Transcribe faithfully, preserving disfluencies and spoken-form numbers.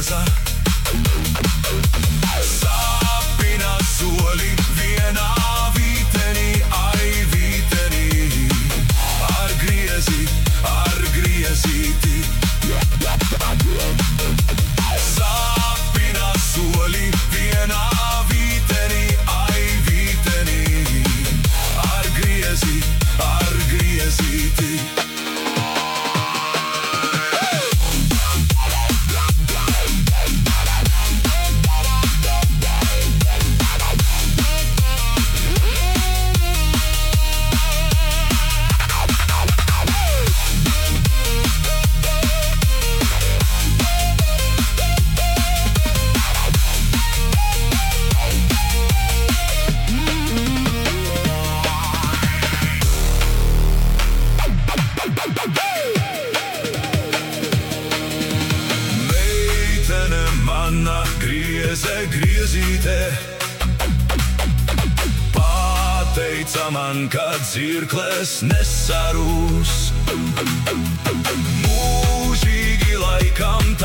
groza. Sāpina soli vienā vītenī, ai vītenī. Ar griezi, ar griezīti. Sāpina soli vienā vītenī, ai vītenī. Ar griezi, ar griezīti. Meitene manna grieze griezīte, pateica man, ka dzirkles nesarūs. Mūžīgi laikam